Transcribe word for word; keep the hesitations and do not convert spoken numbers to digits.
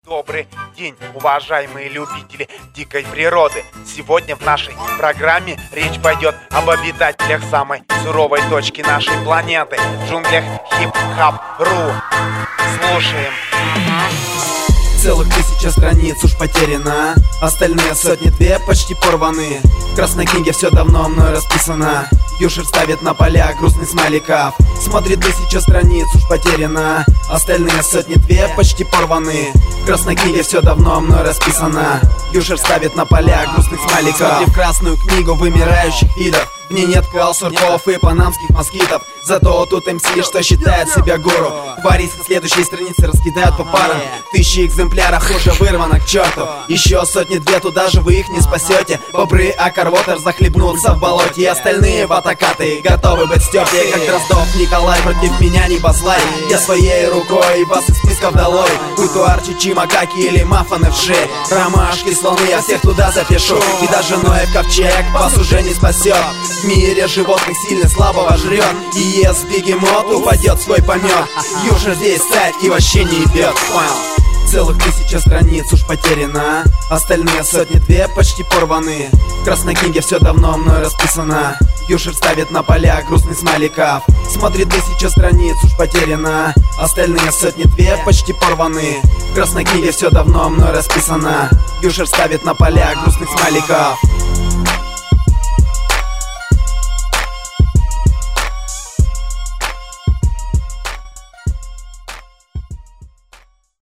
Добрый день, уважаемые любители дикой природы. Сегодня в нашей программе речь пойдет об обитателях самой суровой точки нашей планеты — джунглях Хип-Хап.ру. Слушаем. Целых тысяча страниц уж потеряно, остальные сотни-две почти порваны. В красной книге все давно мной расписано. Юшер ставит на поля грустный смайликов. Смотрит тысяча страниц уж потеряно, остальные сотни-две почти порваны. В красной книге все давно мной расписано. Юшер ставит на поля грустных смайликов. Смотри в красную книгу вымирающих видов. В ней нет кал, сурков и панамских москитов. Зато тут эм си, что считает себя гуру. Твари со следующей страницы раскидают по парам. Тысячи экземпляров уже вырвано к черту. Еще сотни-две, туда же вы их не спасете. Бобры, акарвотер захлебнутся в болоте. И остальные батакаты готовы быть стерты. Как Дроздов Николай, против меня не базлай. Я своей рукой вас из списков долой. Будь то арчичи, макаки или мафаны вши, ромашки, слоны, я всех туда запишу. И даже Ноев ковчег вас уже не спасет. В мире животных сильно слабого жрет. И ест бегемот, упадет свой помет. Южа здесь царь и вообще не ебет. Понял? Целых тысяча страниц уж потеряно, остальные сотни-две почти порваны. В красной книге все давно мной расписано. Юшер ставит на поля грустный смайликов. Смотрит тысяча страниц уж потеряно, остальные сотни-две почти порваны. В красной книге все давно мной расписано. Юшер ставит на поля грустных смайликов.